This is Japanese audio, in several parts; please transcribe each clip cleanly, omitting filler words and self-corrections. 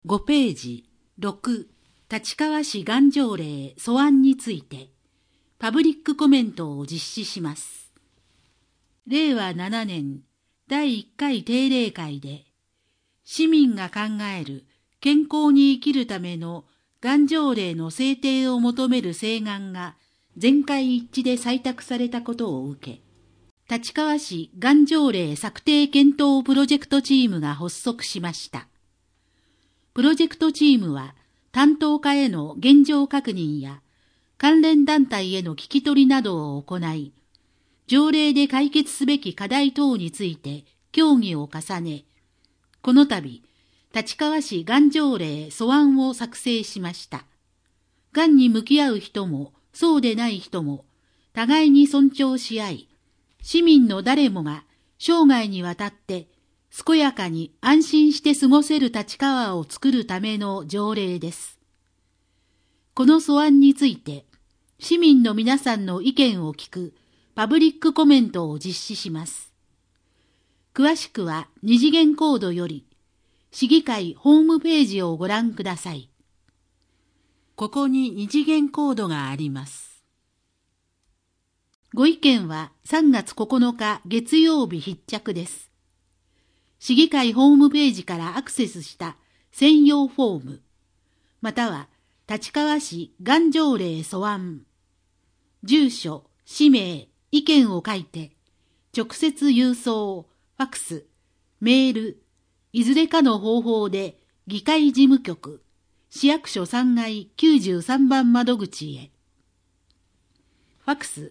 5ページ6、立川市がん条例素案についてパブリックコメントを実施します。令和7年第1回定例会で、市民が考える健康に生きるためのがん条例の制定を求める請願が全会一致で採択されたことを受け、立川市がん条例策定検討プロジェクトチームが発足しました。プロジェクトチームは担当課への現状確認や関連団体への聞き取りなどを行い、条例で解決すべき課題等について協議を重ね、この度、立川市がん条例素案を作成しました。がんに向き合う人もそうでない人も互いに尊重し合い、市民の誰もが生涯にわたって健やかに安心して過ごせる立川を作るための条例です。この素案について、市民の皆さんの意見を聞くパブリックコメントを実施します。詳しくは二次元コードより、市議会ホームページをご覧ください。ここに二次元コードがあります。ご意見は3月9日月曜日必着です。市議会ホームページからアクセスした専用フォーム、または立川市がん条例素案、住所、氏名、意見を書いて、直接郵送、ファクス、メール、いずれかの方法で議会事務局、市役所3階93番窓口へ。ファクス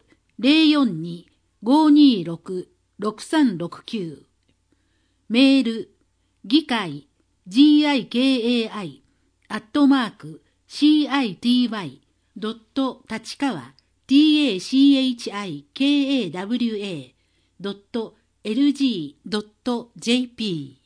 042-526-6369。メール、議会 gikai.tachikawa.lg.jp。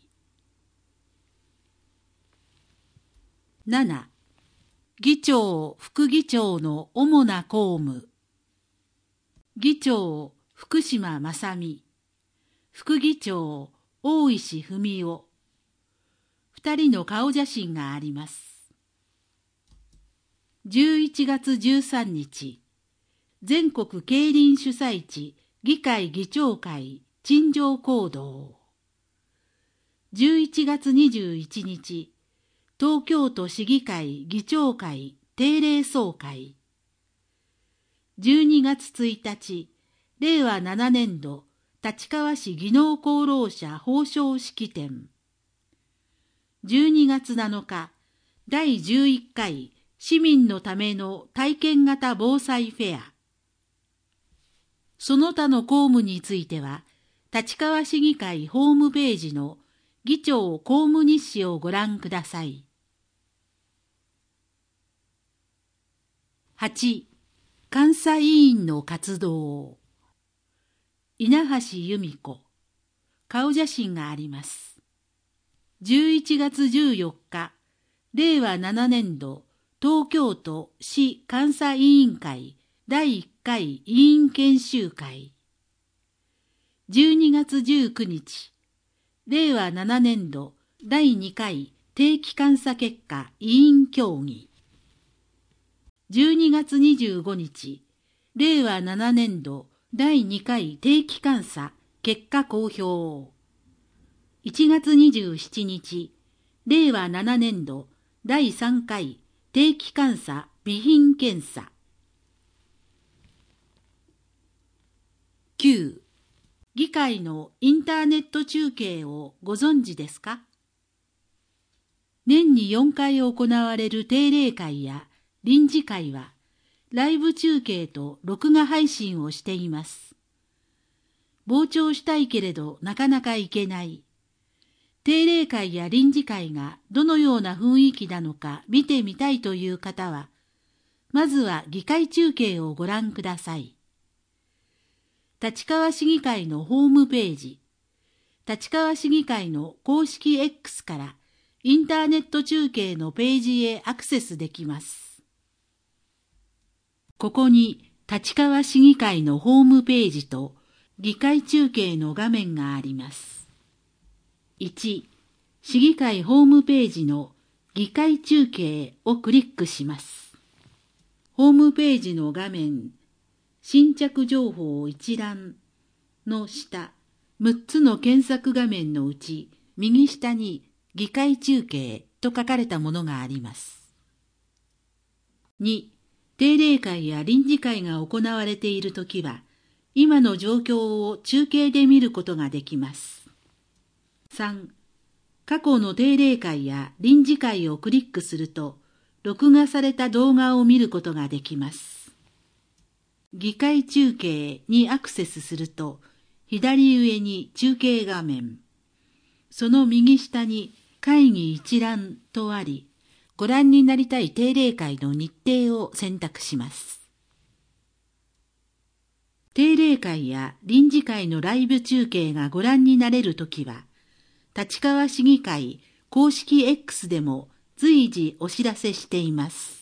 7. 議長・副議長の主な公務。議長、福島正美。副議長、大石文夫。2人の顔写真があります。11月13日、全国競輪主催地議会議長会陳情行動。11月21日、東京都市議会議長会定例総会。12月1日、令和7年度立川市技能功労者褒章式典。12月7日、第11回市民のための体験型防災フェア。その他の公務については、立川市議会ホームページの議長公務日誌をご覧ください。8. 監査委員の活動。稲橋由美子。顔写真があります。11月14日、令和7年度東京都市監査委員会第1回委員研修会。12月19日、令和7年度第2回定期監査結果委員協議。12月25日、令和7年度第2回定期監査結果公表。1月27日、令和7年度第3回定期監査備品検査。9. 議会のインターネット中継をご存知ですか？年に4回行われる定例会や臨時会は、ライブ中継と録画配信をしています。傍聴したいけれどなかなか行けない。定例会や臨時会がどのような雰囲気なのか見てみたいという方は、まずは議会中継をご覧ください。立川市議会のホームページ、立川市議会の公式 X からインターネット中継のページへアクセスできます。ここに立川市議会のホームページと議会中継の画面があります。1、市議会ホームページの議会中継をクリックします。ホームページの画面、新着情報一覧の下、6つの検索画面のうち、右下に議会中継と書かれたものがあります。2、定例会や臨時会が行われているときは、今の状況を中継で見ることができます。3、過去の定例会や臨時会をクリックすると、録画された動画を見ることができます。議会中継にアクセスすると、左上に中継画面、その右下に会議一覧とあり、ご覧になりたい定例会の日程を選択します。定例会や臨時会のライブ中継がご覧になれるときは、立川市議会公式 X でも随時お知らせしています。